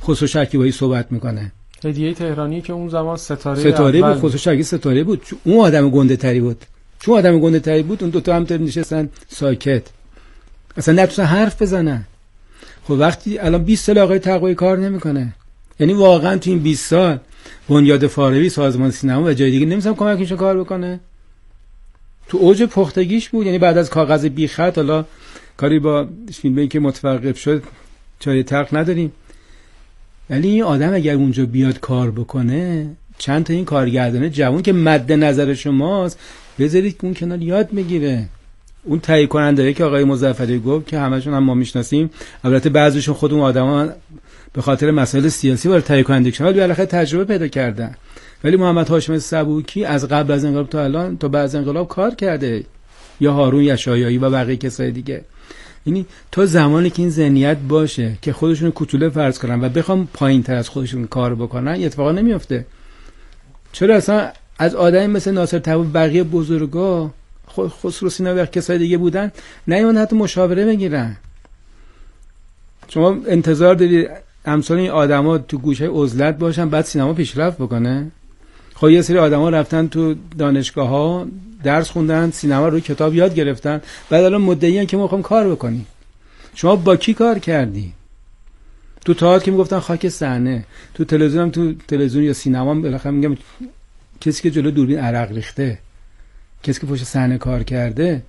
خسرو شکیبایی صحبت میکنه. هدیه تهرانی که اون زمان ستاره بود، خسرو شکیبایی ستاره بود. اون آدم گنده تری بود. چون آدم گنده تری بود اون دوتا هم نشستن ساکت، اصلا نتونستن حرف بزنن. خب وقتی الان 20 سال آقای تقوایی کار نمیکنه، یعنی واقعا تو این 20 سال بنیاد فارابی، سازمان سینما و جای دیگه نمی‌سم کمکش کار بکنه. تو اوج پختگیش بود، یعنی بعد از کاغذ بی خط حالا کاری با فیلمی که متوقف شد چای تلخ نداریم، ولی این آدم اگر اونجا بیاد کار بکنه، چند تا این کارگردان جوان که مد نظر شماست بذارید اون کنار یاد میگیره. اون تهیه کننده که آقای مظفری گفت که همشون هم ما میشناسیم، البته بعضیشون خود اون آدما به خاطر مسائل سیاسی وارد تهیه کنندگی شدن، ولی بالاخره تجربه پیدا کردن. ولی محمد هاشم سبوکی از قبل از انقلاب تا الان تا بعد از انقلاب کار کرده، یا هارون یشایایی و بقیه کسای دیگه. یعنی تا زمانی که این ذهنیت باشه که خودشون کوتوله فرض کنن و بخوام پایین‌تر از خودشون کار بکنن، اتفاقا نمیفته. چرا اصلا از آدمی مثل ناصر طباطبایی بقیه بزرگا، خسرو سیناوی و کسای دیگه بودن، نیومدن حتی مشاوره بگیرن؟ شما انتظار دارید امثال این آدما تو گوشه عزلت باشن بعد سینما پیشرفت بکنه؟ خب یه سری آدما رفتن تو دانشگاه‌ها درس خوندن، سینما رو کتاب یاد گرفتن، بعد الان مدعیان که ما می‌خوام کار بکنیم. شما با کی کار کردی؟ تو تئاتر که میگفتن خاک صحنه، تو تلویزیون هم، تو تلویزیون یا سینما هم بالاخره میگم کسی که جلو دوربین عرق ریخته، کسی که پشت صحنه کار کرده،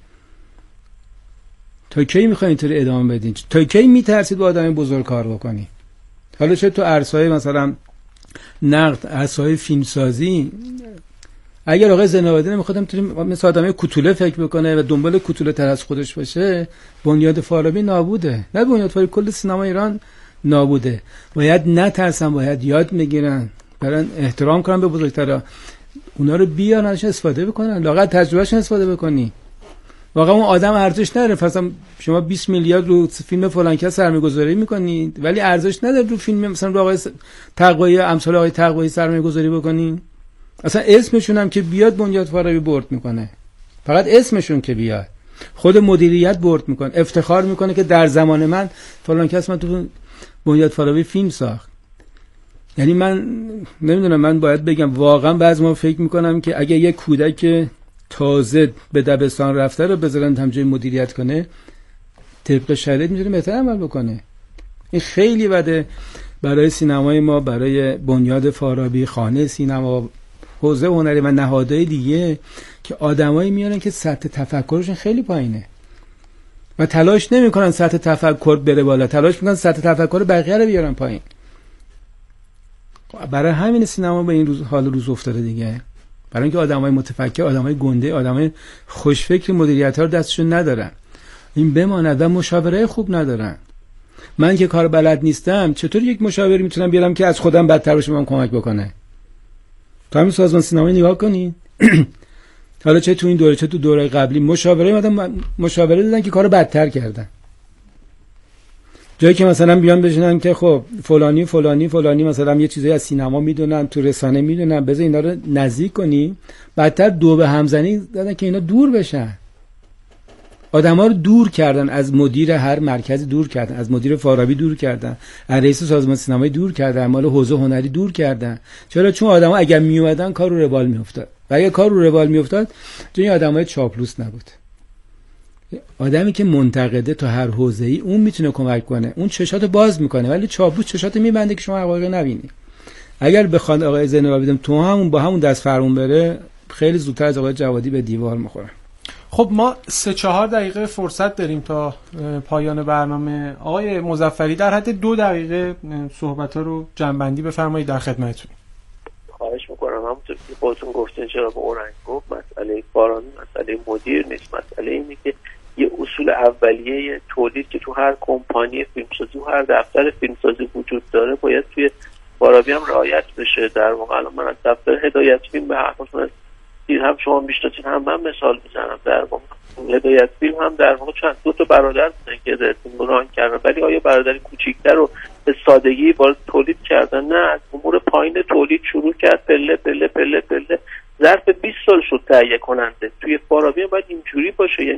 تا کی می‌خواید اینطوری ادامه بدین؟ تا کی می‌ترسید با آدم بزرگ کار بکنی؟ حالا چه تو عرصه‌های مثلا نقد، عرصه‌های فیلمسازی، اگر آقای زین‌العابدین می‌خواد مثل آدمای کوتوله فکر بکنه و دنبال کوتوله تر از خودش باشه، بنیاد فارابی نابوده. نه بنیاد فارابی، کل سینما ایران نابوده. باید نترسن، باید یاد میگیرن، برن احترام کنن به بزرگترا، اونا رو بیارن ازش استفاده بکنن، لااقل تجربهشون استفاده بکنی. واقعا اون آدم ارزش نداره. مثلا شما 20 میلیارد رو فیلم فلان کس سرمایه‌گذاری می‌کنید ولی ارزش نداره رو فیلم مثلا رو آقای تقوایی، امثال آقای تقوایی سرمایه‌گذاری بکنین. اصلا اسمشون هم که بیاد بنیاد فارابی بورد میکنه، فقط اسمشون که بیاد خود مدیریت بورد میکنه، افتخار میکنه که در زمان من فلان کس من تو بنیاد فارابی فیلم ساخت. یعنی من نمیدونم، من باید بگم واقعا بعضی ما فکر میکنم که اگه یک کودک تازه به دبستان رفته رو بذارن هم جای مدیریت کنه، طبق شرایط میتونه بهتر عمل بکنه. این خیلی بده برای سینمای ما، برای بنیاد فارابی، خانه سینما، حوزه هنری و نهادهای دیگه که آدمایی میارن که سطح تفکرشون خیلی پایینه و تلاش نمیکنن سطح تفکر بره بالا، تلاش میکنن سطح تفکر بقیه رو بیارن پایین. برای همین سینما به این حال روز افتاده دیگه، برای اینکه آدمای متفکر، آدمای گنده، آدمای خوشفکر مدیریت‌ها رو دستشون ندارن، این بماند و مشاوره خوب ندارن. من که کار بلد نیستم چطور یک مشاوری میتونم بیارم که از خودم بدتر باشه بهم کمک بکنه؟ تو همین سازمان سینمایی نگاه کنین حالا چه تو این دوره چه تو دوره قبلی مشاوره دادن که کارو بدتر کردن. جایی که مثلا بیان بشینن که خب فلانی فلانی فلانی مثلا یه چیزایی از سینما میدونن، تو رسانه میدونن، بذار اینا رو نزدیک کنی، بدتر دو به همزنی دادن که اینا دور بشن. آدم‌ها رو دور کردن، از مدیر هر مرکزی دور کردن، از مدیر فارابی دور کردن، از رئیس سازمان سینمایی دور کردن، مال حوزه هنری دور کردن. چرا؟ چون آدم‌ها اگر میومدن کار رو روال میافتاد و اگر کار رو روال میافتاد چون این آدمای چاپلوس نبود. آدمی که منتقده تو هر حوزه‌ای اون میتونه کمک کنه، اون چشاتو باز میکنه، ولی چاپلوس چشاتو میبنده که شما حقایق نبینی. اگر بخواد آقای زین‌العابدین تو همون با همون دست فرمون بره، خیلی زودتر از آقای جوادی به دیوار میخوره. خب ما 3-4 دقیقه فرصت داریم تا پایان برنامه. آقای مظفری در حد 2 دقیقه صحبت‌ها رو جمع‌بندی بفرمایید، در خدمتتون. خواهش میکنم. همونطور که خودتون گفتین چرا با اورنگ گفت، مسئله بارانی مسئله مدیر نیست، مسئله اینه که یه اصول اولیه تولید که تو هر کمپانی فیلمسازی و هر دفتر فیلمسازی وجود داره باید توی فارابی هم رعایت بشه. در واقع الان من از دفتر هدایت فیلم به هر خصوص هم شما میشناسین هم من مثال میزنم، در واقع هدایت فیلم هم در واقع چند 2 تا برادر بودن که هدایت فیلم ران کردن، ولی آیا برادر کوچیک‌تر رو به سادگی وارد تولید کردن؟ نه، از امور پایین تولید شروع کرد، پله پله پله پله ظرف 20 سال شد تهیه کننده. توی فارابی باید اینجوری باشه، یعنی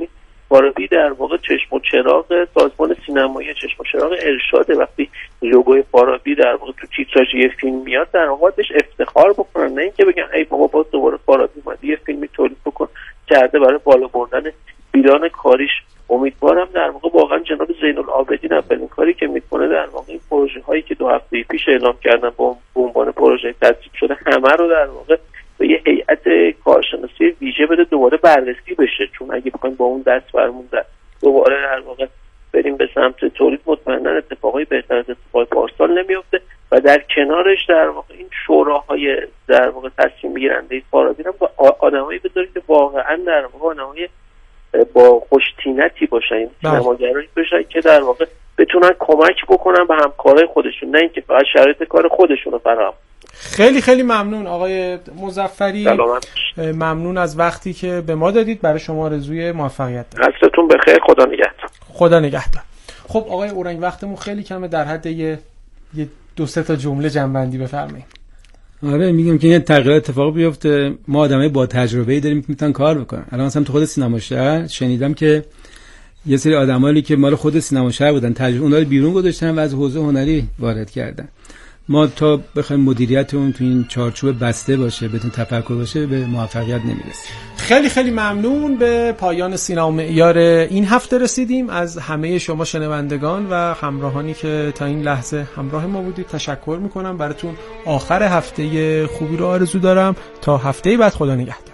فارابی در واقع چشم و چراغ سازمان سینمایی چشم و چراغ ارشاد. وقتی لوگوی فارابی در واقع تو تیتراژ یه فیلم میاد در واقع بهش افتخار بکنن، نه اینکه بگن ای بابا باز دوباره فارابی اومد یه فیلمی تولید بکن کرده برای بالا بردن بیلان کاریش. امیدوارم در واقع واقعا جناب زین العابدین اولین کاری که میکنه در واقع این پروژه هایی که 2 هفته پیش اعلام کردن به عنوان پروژه تصویب شده همه رو در واقع به یه هیئت کارشناسی ویژه بده دوباره بررسی بشه، چون اگه بخوایم با اون دست برمون دوباره در واقع بریم به سمت تولید مطمئنا اتفاقای بهتر از اتفاقای پارسال نمیفته. و در کنارش در واقع این شوراهای در واقع تصمیم گیرنده فارابی هم با آدمایی بذارید که واقعا در واقع آدمای با خوشتینتی باشن، سینماگرایی باشن که در واقع بتونن کمک بکنن به همکارای خودشون، نه اینکه فقط شرایط کار خودشون رو فراهم. خیلی خیلی ممنون آقای مظفری، ممنون از وقتی که به ما دادید. برای شما آرزوی موفقیت دارم. دستتون بخیر، خدا نگهدار. خدا نگهدار. خب آقای اورنگ وقتمون خیلی کمه، در حد یه 2-3 تا جمله جمع‌بندی بفرمایید. آره میگم که این تغییرات اتفاق بیفته، ما آدمای با تجربه‌ای داریم که میتونن کار بکنن. الان مثلا تو خود سینما شهر شنیدم که یه سری آدمایی که مال خود سینما شهر بودن تجربه اونها رو بیرون گذاشتن و از حوزه هنری وارد کردن. ما تا بخوایم مدیریتمون تو این چارچوب بسته باشه، بدون تفکر باشه، به موفقیت نمیرسیم. خیلی خیلی ممنون. به پایان سینما معیار این هفته رسیدیم. از همه شما شنوندگان و همراهانی که تا این لحظه همراه ما بودید تشکر میکنم. براتون آخر هفته خوبی رو آرزو دارم. تا هفته بعد، خدا نگهدار.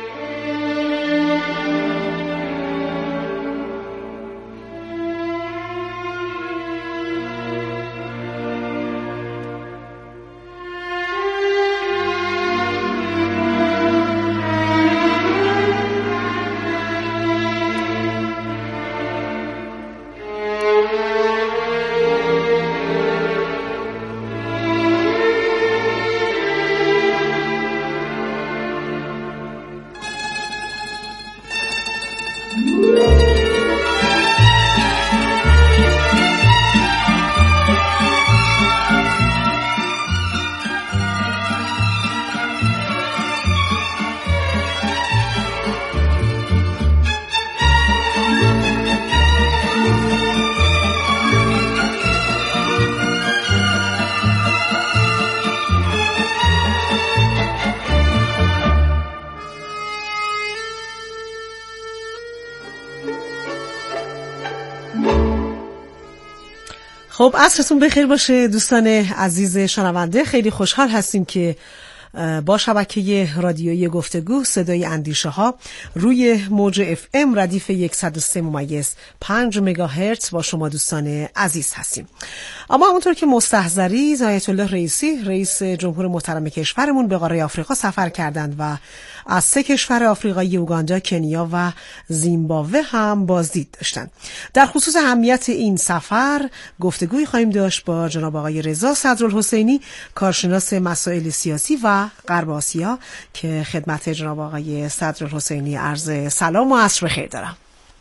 خب عصرتون بخیر باشه دوستان عزیز شنونده. خیلی خوشحال هستیم که با شبکه رادیویی گفتگو صدای اندیشه ها روی موج FM ردیف 103.5 مگاهرتز با شما دوستان عزیز هستیم. اما همونطور که مستحضری آیت الله رئیسی رئیس جمهور محترم کشورمون به قاره آفریقا سفر کردند و از 3 کشور آفریقایی اوگاندا، کنیا و زیمبابوه هم بازدید داشتند. در خصوص اهمیت این سفر گفتگوی خواهیم داشت با جناب آقای رضا صدرالحسینی، کارشناس مسائل سیاسی و غرب آسیا، که خدمت جناب آقای صدرالحسینی عرض سلام و عصر بخیر دارم.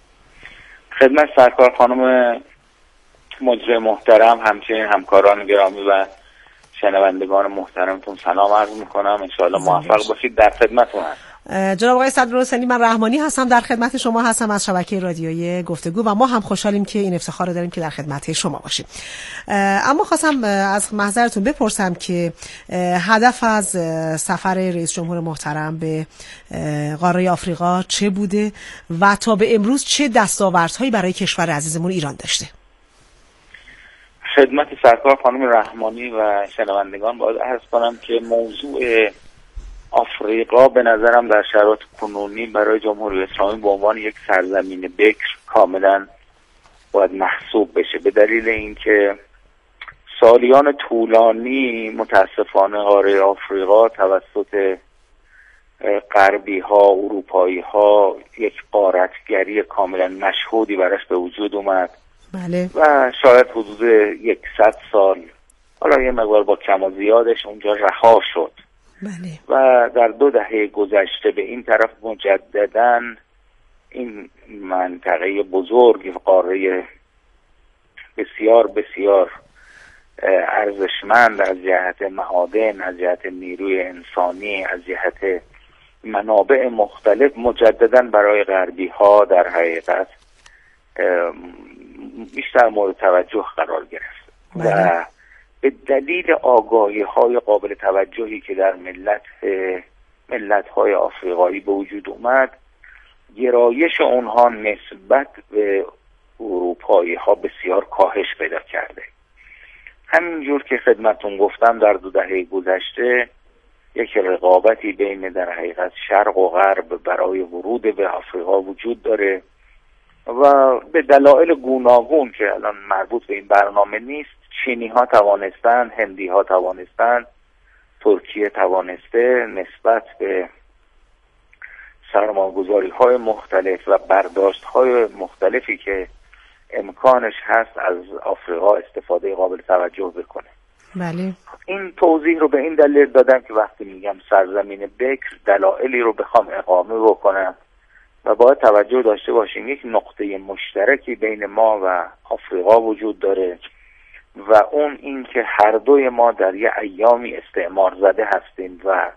خدمت سرکار خانم مجری محترم، همچنین همکاران گرامی و شنوندگان محترمتون سلام عرض میکنم. انشاءالله موفق باشید. در خدمتتون هستم. جناب آقای صدرالحسینی، من رحمانی هستم، در خدمت شما هستم از شبکه رادیویی گفتگو و ما هم خوشحالیم که این افتخار رو داریم که در خدمت شما باشیم. اما خواستم از محضرتون بپرسم که هدف از سفر رئیس جمهور محترم به قاره آفریقا چه بوده و تا به امروز چه دستاوردهایی برای کشور عزیزمون ایران داشته؟ خدمت سرکار خانم رحمانی و شنوندگان باید عرض کنم که موضوع آفریقا به نظرم در شرایط کنونی برای جمهوری اسلامی به عنوان یک سرزمین بکر کاملا باید محسوب بشه، به دلیل اینکه سالیان طولانی متاسفانه قاره آفریقا توسط غربی ها، اروپایی ها یک غارتگری کاملا مشهودی براش به وجود اومد. بله. و شاید حدود 100 سال، حالا یه مقدار با کم و زیادش، اونجا رها شد. بله. و در 2 دهه گذشته به این طرف مجدداً این منطقه بزرگ، قاره بسیار بسیار ارزشمند از جهت معادن، از جهت نیروی انسانی، از جهت منابع مختلف، مجدداً برای غربی ها در حقیقت بیشتر مورد توجه قرار گرفت و به دلیل آگاهی‌های قابل توجهی که در ملت‌های آفریقایی به وجود اومد، گرایش اونها نسبت به اروپایی‌ها بسیار کاهش پیدا کرده. همینجور که خدمتون گفتم در 2 دهه گذشته یک رقابتی بین در حقیقت شرق و غرب برای ورود به آفریقا وجود داره و به دلایل گوناگون که الان مربوط به این برنامه نیست، چینی ها توانستن، هندی ها توانستن، ترکیه توانسته نسبت به سرمایه‌گذاری های مختلف و برداشت های مختلفی که امکانش هست از آفریقا استفاده قابل توجه بکنه. بله. این توضیح رو به این دلیل دادم که وقتی میگم سرزمین بکر، دلایلی رو بخوام اقامه بکنم و باید توجه داشته باشیم یک نقطه مشترکی بین ما و آفریقا وجود داره و اون این که هر دوی ما در یه ایامی استعمار زده هستیم و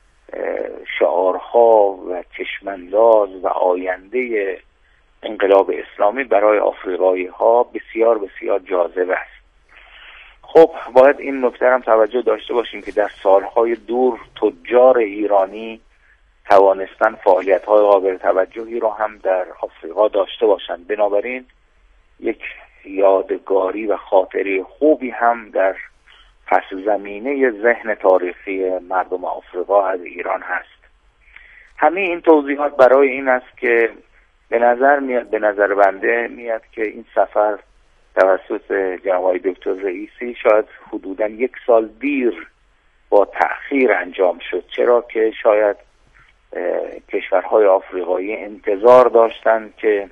شعارها و چشمانداز و آینده انقلاب اسلامی برای آفریقایی ها بسیار بسیار جاذب است. خب باید این نکته هم توجه داشته باشیم که در سالهای دور تجار ایرانی توانستن فعالیت‌های قابل توجهی رو هم در آفریقا داشته باشند. بنابراین یک یادگاری و خاطره خوبی هم در پس زمینه ذهن تاریخی مردم آفریقا از ایران هست. همه این توضیحات برای این است که به نظر بنده میاد که این سفر توسط جناب دکتر رئیسی شاید حدوداً 1 سال دیر با تأخیر انجام شد، چرا که شاید کشورهای آفریقایی انتظار داشتند که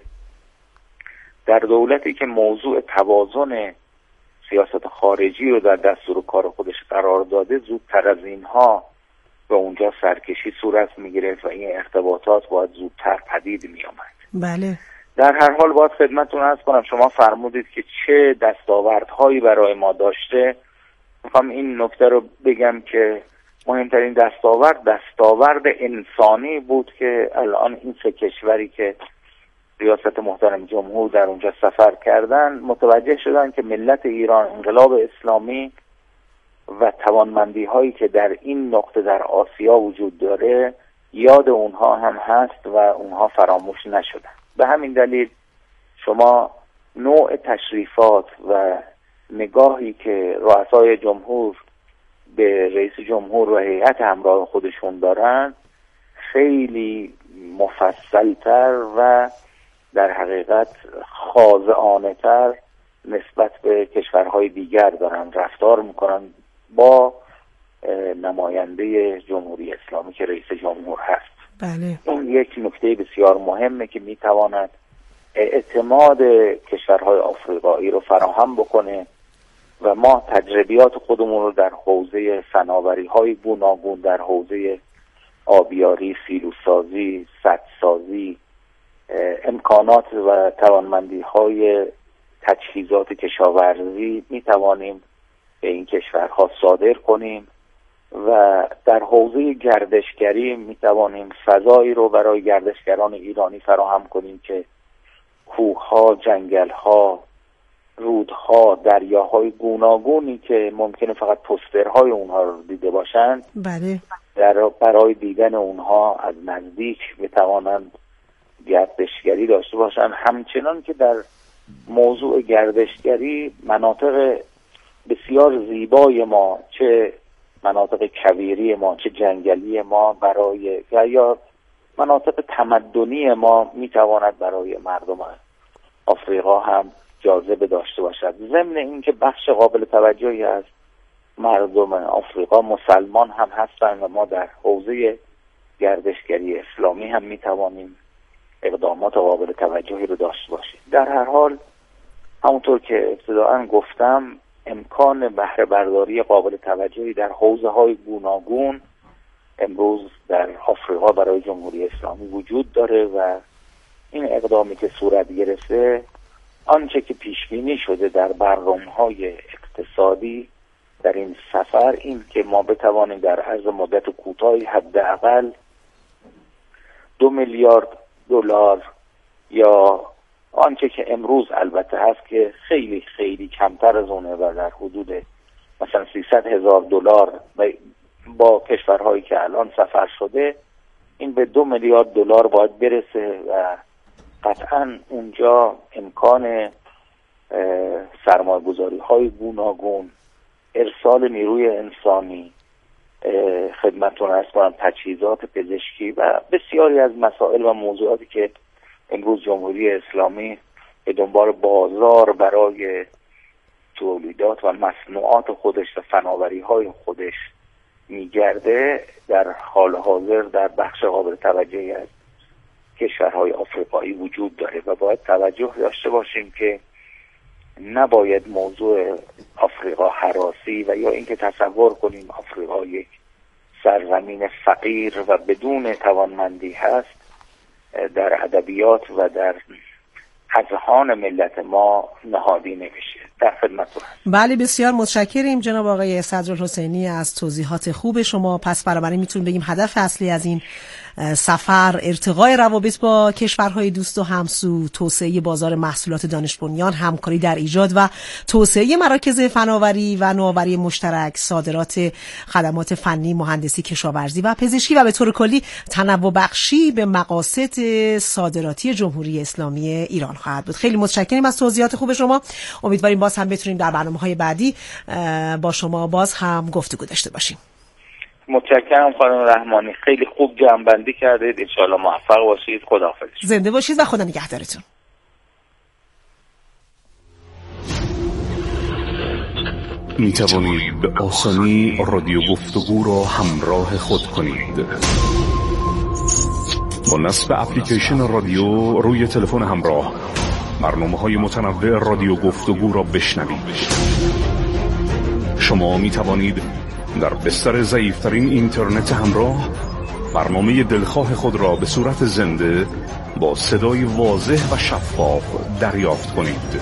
در دولتی که موضوع توازن سیاست خارجی رو در دستور کار خودش قرار داده زودتر از اینها به اونجا سرکشی صورت میگرفت و این ارتباطات باید زودتر پدید میآمد. بله. در هر حال باید خدمتتون عرض کنم، شما فرمودید که چه دستاوردهایی برای ما داشته. میخوام این نکته رو بگم که مهمترین دستاورد انسانی بود که الان این 3 کشوری که ریاست محترم جمهور در اونجا سفر کردن متوجه شدن که ملت ایران، انقلاب اسلامی و توانمندی هایی که در این نقطه در آسیا وجود داره یاد اونها هم هست و اونها فراموش نشدن. به همین دلیل شما نوع تشریفات و نگاهی که رؤسای جمهور به رئیس جمهور و هیئت همراه خودشون دارن خیلی مفصلتر و در حقیقت خاضعانه‌تر نسبت به کشورهای دیگر دارن رفتار میکنن با نماینده جمهوری اسلامی که رئیس جمهور هست. بله. این یک نکته بسیار مهمه که میتواند اعتماد کشورهای آفریقایی رو فراهم بکنه و ما تجربیات خودمون رو در حوزه فناوری‌های گوناگون، در حوزه آبیاری، سیلوسازی، سدسازی، امکانات و توانمندی‌های تجهیزات کشاورزی میتوانیم به این کشورها صادر کنیم و در حوزه گردشگری میتوانیم فضایی رو برای گردشگران ایرانی فراهم کنیم که کوه‌ها، جنگل‌ها، رودها، دریاهای گوناگونی که ممکنه فقط پوسترهای اونها رو دیده باشند، بله، برای دیدن اونها از نزدیک بتوانند گردشگری داشته باشند. همچنان که در موضوع گردشگری مناطق بسیار زیبای ما، چه مناطق کویری ما، چه جنگلی ما، برای یا مناطق تمدنی ما میتواند برای مردم آفریقا هم جاذبه داشته باشد. ضمن اینکه بخش قابل توجهی از مردم آفریقا مسلمان هم هستند و ما در حوزه گردشگری اسلامی هم میتوانیم اقدامات قابل توجهی رو داشته باشیم. در هر حال همونطور که ابتداءً گفتم امکان بهره برداری قابل توجهی در حوزه های گوناگون امروز در آفریقا برای جمهوری اسلامی وجود داره و این اقدامی که صورت گرفته آنچه که پیش بینی شده در برنامه‌های اقتصادی در این سفر، این که ما بتوانیم در عرض مدت کوتاهی حداقل 2 میلیارد دلار یا آنچه که امروز البته هست که خیلی خیلی کمتر از اونه و در حدود مثلا $300,000 با کشورهایی که الان سفر شده، این به $2 میلیارد باید برسه و قطعا اونجا امکان سرمایه‌گذاری های گوناگون، ارسال نیروی انسانی، خدمتتون عرض کنم تجهیزات پزشکی و بسیاری از مسائل و موضوعاتی که امروز جمهوری اسلامی به دنبال بازار برای تولیدات و مصنوعات خودش و فناوری‌های خودش میگرده، در حال حاضر در بخش قابل توجهی از کشورهای آفریقایی وجود داره و باید توجه داشته باشیم که نباید موضوع آفریقا هراسی و یا اینکه تصور کنیم آفریقا یک سرزمین فقیر و بدون توانمندی هست در ادبیات و در اذهان ملت ما نهادی نمیشه. در خدمتتون هستم. بله بسیار متشکریم جناب آقای صدرالحسینی از توضیحات خوب شما. پس بنابراین میتونیم بگیم هدف اصلی از این سفر ارتقای روابط با کشورهای دوست و همسو، توسعه بازار محصولات دانش بنیان، همکاری در ایجاد و توسعه مراکز فناوری و نوآوری مشترک، صادرات خدمات فنی، مهندسی، کشاورزی و پزشکی و به طور کلی تنوع بخشی به مقاصد صادراتی جمهوری اسلامی ایران خواهد بود. خیلی متشکریم از توضیحات خوب شما. امیدواریم باز هم بتونیم در برنامه‌های بعدی با شما باز هم گفتگو داشته باشیم. متشکرم خانم رحمانی، خیلی خوب جمع‌بندی کردید. ان شاءالله موفق باشید. خداحافظ. زنده باشید و خدا نگهدارتون. می توانید به آسانی رادیو گفتگو را همراه خود کنید. با نصب اپلیکیشن رادیو روی تلفن همراه برنامه‌های متنوع رادیو گفتگو را بشنوید. شما می توانید در بستر ضعیف‌ترین اینترنت همراه برنامه دلخواه خود را به صورت زنده با صدای واضح و شفاف دریافت کنید.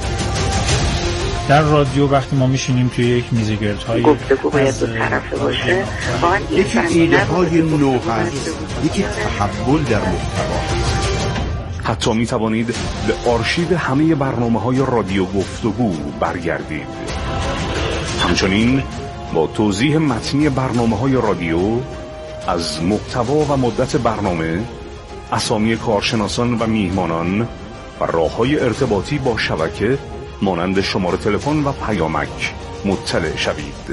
در رادیو وقتی ما میشینیم توی یک میزگردهای گفتگو باید دو طرفه باشه، یکی ایده های نو هست، یکی تحول در محتوا. حتی می توانید به آرشیو همه برنامه‌های رادیو گفتگو برگردید. همچنین با توضیح متنی برنامه‌های رادیو از محتوا و مدت برنامه، اسامی کارشناسان و میهمانان و راه‌های ارتباطی با شبکه مانند شماره تلفن و پیامک مطلع شوید.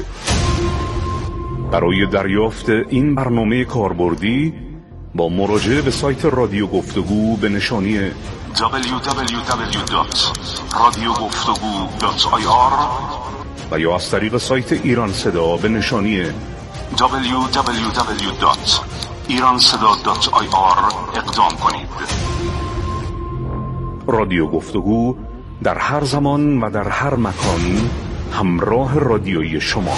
برای دریافت این برنامه کاربردی با مراجعه به سایت رادیو گفتگو به نشانی www.radiogoftogu.ir و یا از طریق سایت ایران صدا به نشانی www.iranseda.ir اقدام کنید. رادیو گفتگو در هر زمان و در هر مکان همراه رادیویی شما.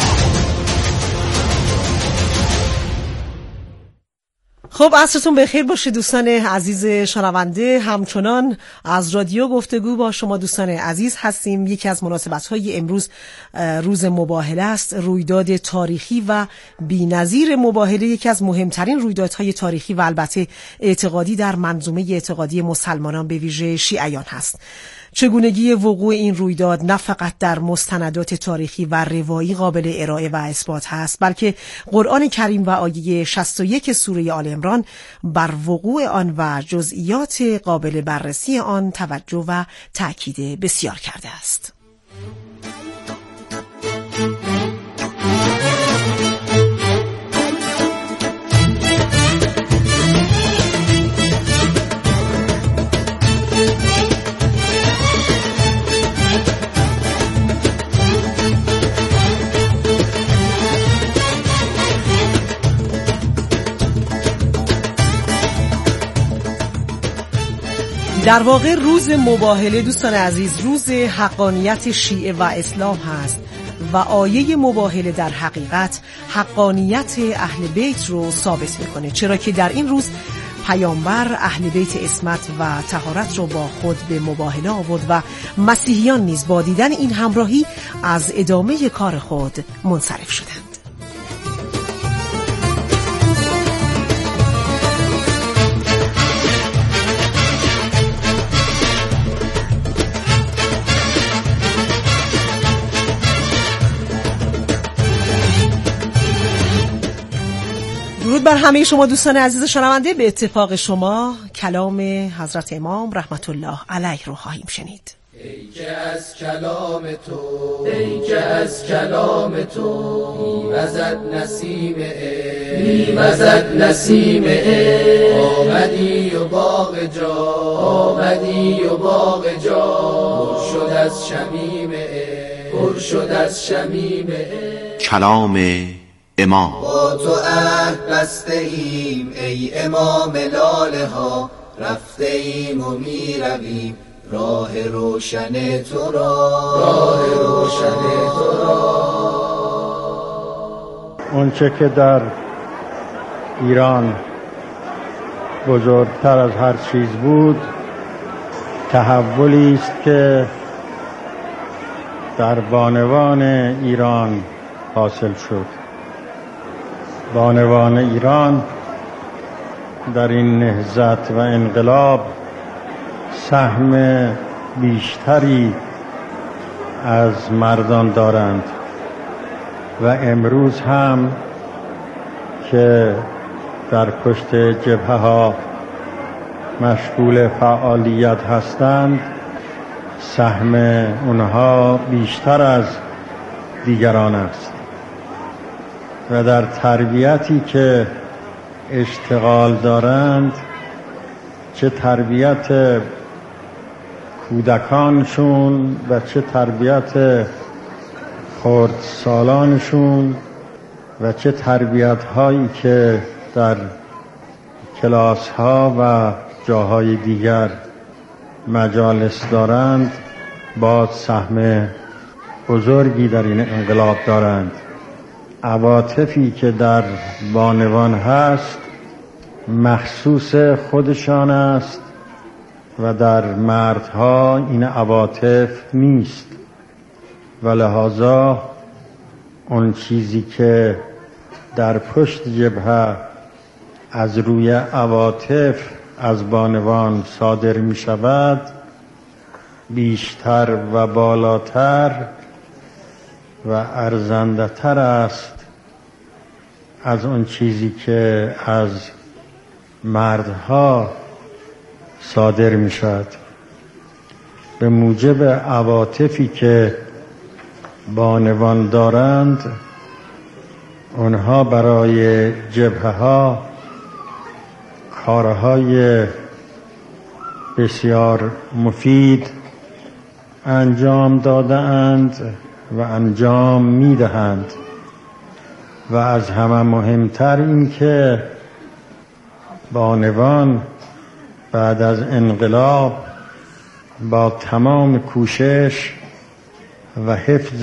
خب عصرتون بخیر باشه دوستان عزیز شنونده. همچنان از رادیو گفتگو با شما دوستان عزیز هستیم. یکی از مناسبت‌های امروز روز مباهله است، رویداد تاریخی و بی‌نظیر مباهله، یکی از مهمترین رویدادهای تاریخی و البته اعتقادی در منظومه اعتقادی مسلمانان به ویژه شیعیان هست. چگونگی وقوع این رویداد نه فقط در مستندات تاریخی و روایی قابل ارائه و اثبات هست، بلکه قرآن کریم و آیه 61 سوره آل عمران بر وقوع آن و جزئیات قابل بررسی آن توجه و تأکید بسیار کرده است. در واقع روز مباهله دوستان عزیز روز حقانیت شیعه و اسلام هست و آیه مباهله در حقیقت حقانیت اهل بیت رو ثابت میکنه، چرا که در این روز پیامبر اهل بیت عصمت و طهارت رو با خود به مباهله آورد و مسیحیان نیز با دیدن این همراهی از ادامه کار خود منصرف شدند. درود بر همه شما دوستان عزیز شنونده. به اتفاق شما کلام حضرت امام رحمت الله علیه رو خواهیم شنید. ای که از کلام تو، ای که از کلام تو میوزد نسیم عشق، میوزد نسیم عشق. آمدی و باغ جا، آمدی و باغ جا پر شد از شمیم عشق، پر شد از شمیم عشق. کلام امام. با تو عهد بسته ایم ای امام لاله ها، رفته ایم و می رویم راه روشن تو را، راه روشن تو را. اونچه که در ایران بزرگتر از هر چیز بود، تحولی است که در بانوان ایران حاصل شد. بانوان ایران در این نهضت و انقلاب سهم بیشتری از مردان دارند و امروز هم که در پشت جبهه ها مشغول فعالیت هستند، سهم اونها بیشتر از دیگران است و در تربیتی که اشتغال دارند، چه تربیت کودکانشون و چه تربیت خردسالانشون و چه تربیت هایی که در کلاس ها و جاهای دیگر مجالس دارند، باز سهم بزرگی در این انقلاب دارند. عواطفی که در بانوان هست مخصوص خودشان است و در مردها این عواطف نیست و لذا اون چیزی که در پشت جبهه از روی عواطف از بانوان صادر می شود بیشتر و بالاتر و ارزنده تر است از اون چیزی که از مردها صادر می شود. به موجب عواطفی که بانوان دارند، اونها برای جبهه ها کارهای بسیار مفید انجام داده‌اند و انجام می‌دهند و از همه مهمتر این که بانوان بعد از انقلاب با تمام کوشش و حفظ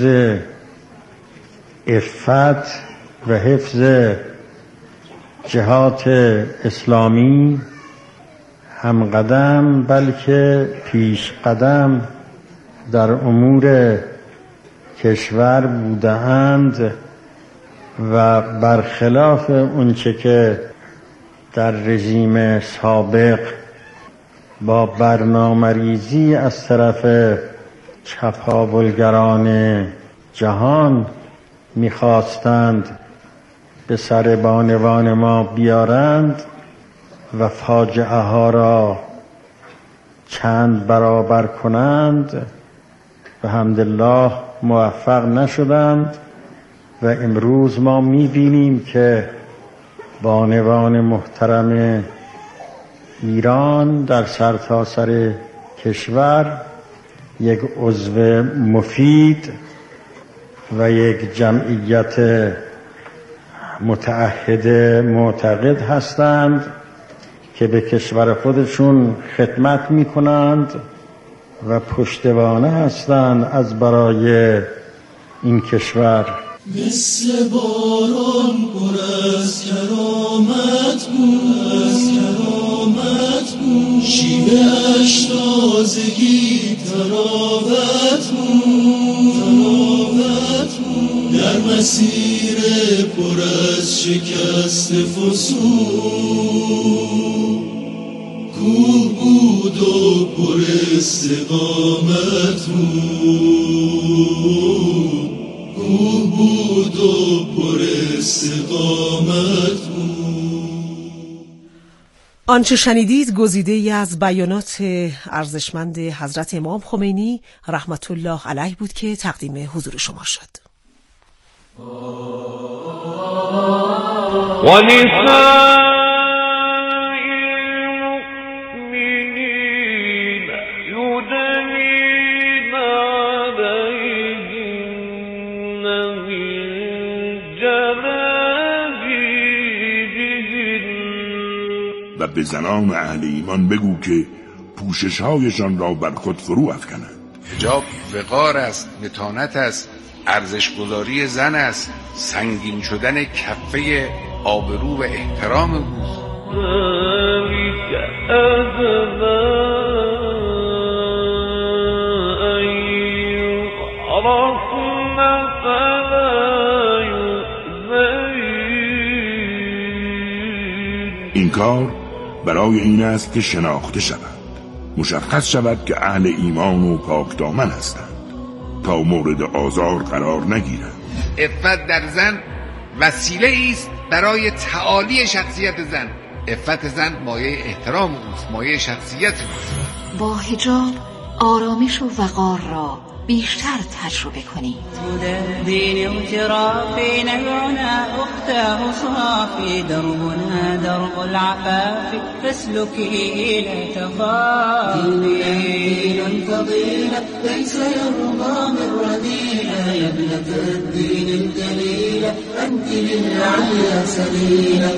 عفت و حفظ جهات اسلامی هم قدم بلکه پیش قدم در امور کشور بودند و برخلاف اونچه که در رژیم سابق با برنامه‌ریزی از طرف چپاولگران جهان می‌خواستند به سر بانوان ما بیارند و فاجعه ها را چند برابر کنند، و الحمدلله موفق نشدند و امروز ما می‌بینیم که بانوان محترم ایران در سرتاسر کشور یک عضو مفید و یک جمعیت متعهد معتقد هستند که به کشور خودشون خدمت می کنند و پشتوانه هستند از برای این کشور. مثل باران پر از کرامت بود، از کرامت بود، شیوه اش تازگی تراوت بود، تراوت بود، در مسیر پر از شکست فسون، کوه بود و پر استقامت بود، کوه بود و پر استقامت بود. آنچه شنیدید گزیده‌ای از بیانات ارزشمند حضرت امام خمینی رحمت الله علیه بود که تقدیم حضور شما شد. و به زنان اهل ایمان بگو که پوشش‌هایشان را بر خود فرو افکنند. حجاب وقار است، متانت است، ارزش‌گذاری زن است، سنگین شدن کفه آبرو و احترام اوست. این کار برای این است که شناخته شود، مشخص شود که اهل ایمان و پاک دامن هستند تا مورد آزار قرار نگیرند. عفت در زن وسیله است برای تعالی شخصیت زن. عفت زن مایه احترام اوست، مایه شخصیت اوست. با حجاب آرامش و وقار را بیشتر تجربه کنید. دین و ترافی نبعنا اختاه صافی دربنا درب العفاف فاسلكي لا تخافي. دين الفضيلة ليس يرضى من رذيلة يا ابنة الدين الجليلة أنت للعليا سبيلة.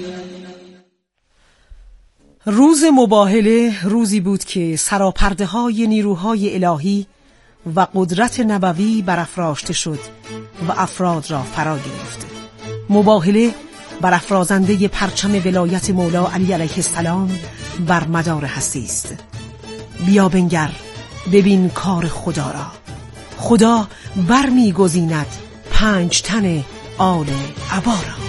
روز مباهله روزی بود که سراپرده های نیروهای الهی و قدرت نبوی برافراشته شد و افراد را فرا گرفت. مباهله برافرازنده پرچم ولایت مولا علی علیه السلام بر مدار هستی است. بیا بنگر ببین کار خدا را. خدا برمیگزیند 5 تن آل عبا را.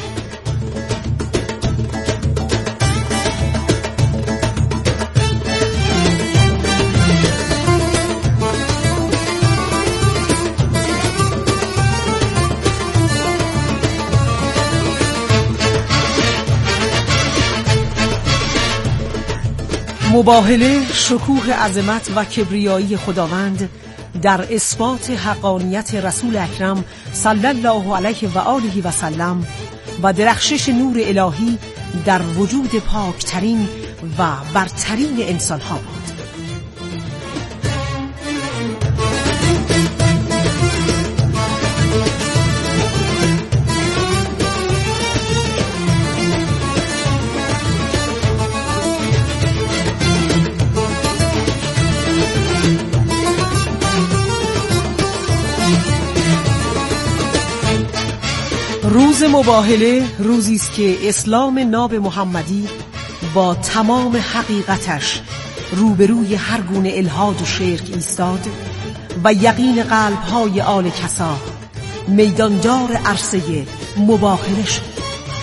مباهله شکوه عظمت و کبریایی خداوند در اثبات حقانیت رسول اکرم صلی الله علیه و آله و سلم و درخشش نور الهی در وجود پاکترین و برترین انسان‌ها بود. روز مباهله روزی است که اسلام ناب محمدی با تمام حقیقتش روبروی هر گونه الحاد و شرک ایستاد و یقین قلب‌های آل کسا میداندار عرصه مباهله شد.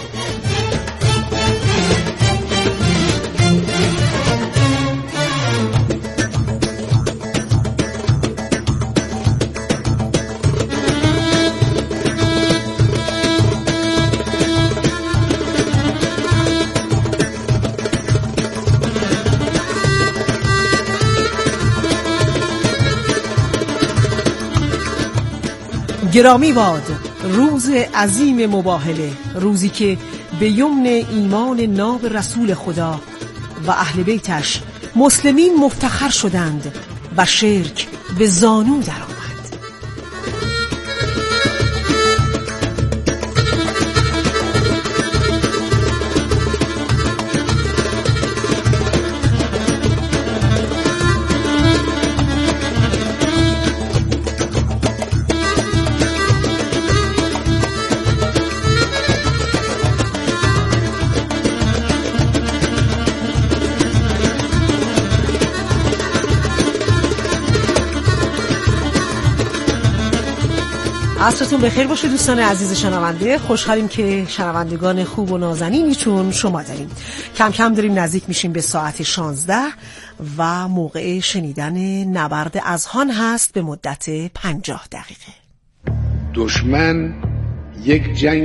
گرامی باد روز عظیم مباهله، روزی که به یمن ایمان ناب رسول خدا و اهل بیتش مسلمین مفتخر شدند و شرک به زانو درآمد. عصرتون بخیر باشه دوستان عزیز شنونده. خوشحالیم که شنوندگان خوب و نازنینی چون شما داریم. کم کم داریم نزدیک میشیم به ساعت 16 و موقع شنیدن نبرد اذهان هست به مدت 50 دقیقه. دشمن یک جنگ